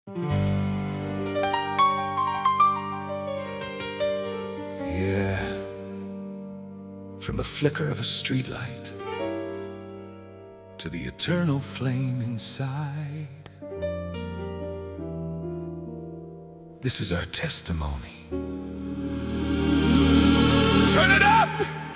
Yeah, from the flicker of a streetlight to the eternal flame inside, this is our testimony. Turn it up!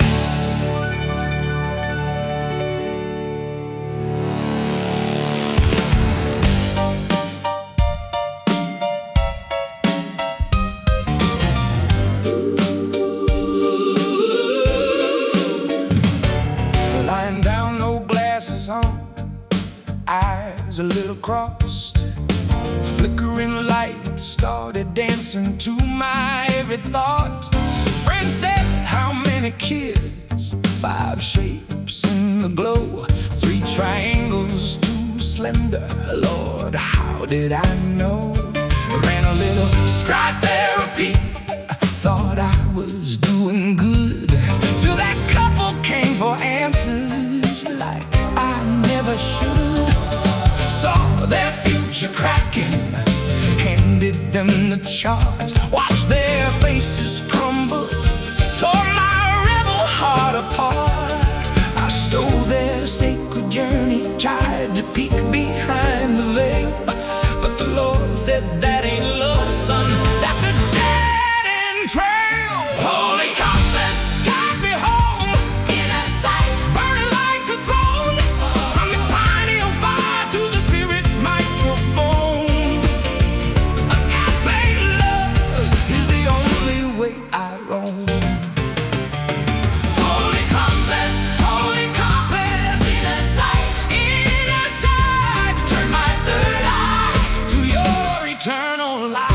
Lying down, no glasses on, eyes a little crossed. Flickering light started dancing to my every thought. Friend said, how many kids? 5 shapes in the glow, 3 triangles too slender. Lord, how did I know? Ran a little stride therapy, thought I was doing good, till that couple came for answers like I never should. Saw their future cracking, handed them the chart, watched their faces crumble, tore my rebel heart apart. I stole their sacred journey, tried to peek behind the veil, but the Lord said, that ain't love, son, that's a dead-end trail. Holy compass, guide me home, inner sight, burning like a throne, from the pineal fire to the Spirit's microphone. Agape love is the only way I roam. Holy compass, inner sight, turn my third eye to your eternal light.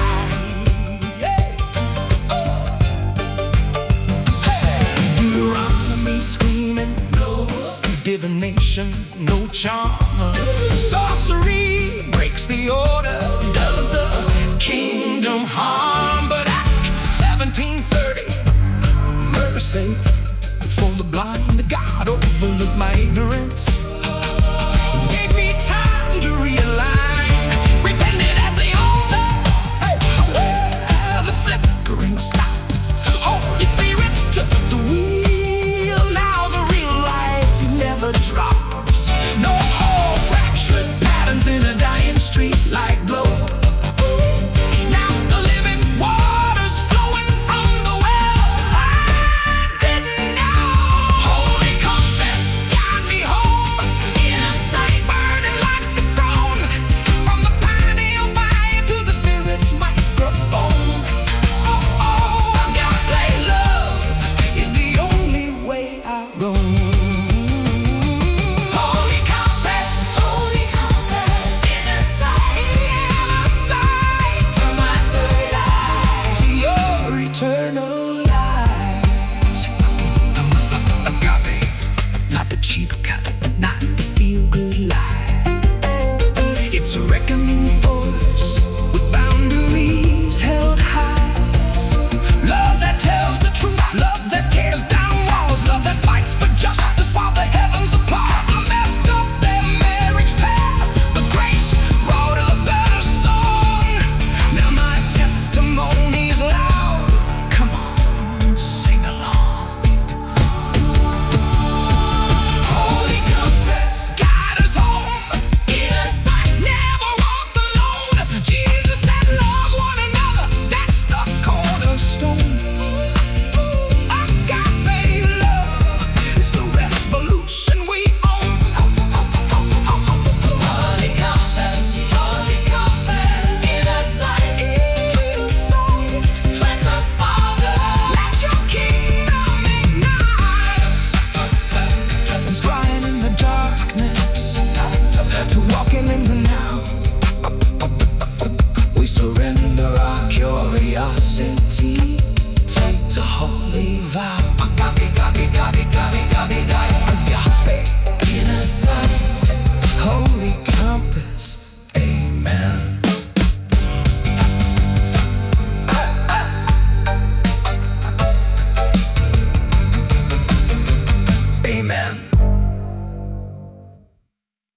Deuteronomy screaming, no divination, no charm. Sorcery breaks the order, does the kingdom harm. But Acts 17:30, mercy for the blind. God overlooked my ignorance, gave me time to realign. Repented at the altar, where the flickering stopped. Holy Spirit took the wheel, now the real light never drops. No more fractured patterns in a dying street light glow. Now the living waters flowing from the well I didn't know. Holy compass, guide me home, inner sight, burning like the throne, from the pineal fire to the Spirit's microphone. Agape love is the only way I roam. Holy compass, inner sight, turn my third eye to your eternal light. Agape, not the cheap kind, not the feel-good lie. It's a reckoning force with boundaries held high. Love that tells the truth, love that tears down walls, love that fights for justice while the heavens applaud. I messed up their marriage path, but grace wrote a better song. Now my testimony's loud, come on, sing along. Holy compass, guide us home, inner sight, never walk alone. Jesus said love one another, that's the cornerstone. Agape love is the revolution we own. Holy compass, inner sight, let us, Father, let your kingdom ignite. From crying in the darkness to walking in the